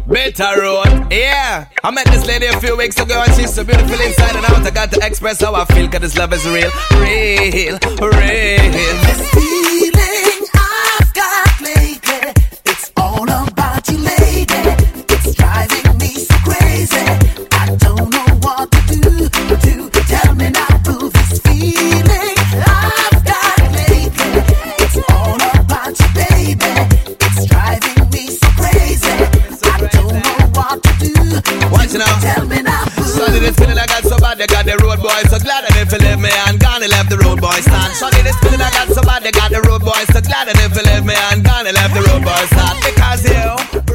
Better road, yeah. I met this lady a few weeks ago and she's so beautiful inside and out. I got to express how I feel, cause this love is real, real, real. This feeling I've got lately, it's all about you, lady. It's driving me so crazy. I don't know what to do. Tell me now, boo. This feeling I've got lately, it's all about you, baby. It's driving me so crazy. I don't know what to do. Watch it now. Tell me now, boo. Sunday this feeling I got so bad, they got the road boys so glad that they feel leave me and gone and left the road boys stand. Sunday this feeling I got so bad, they got the road boys so glad that they feel leave me and gone and left the road boys stand. Because you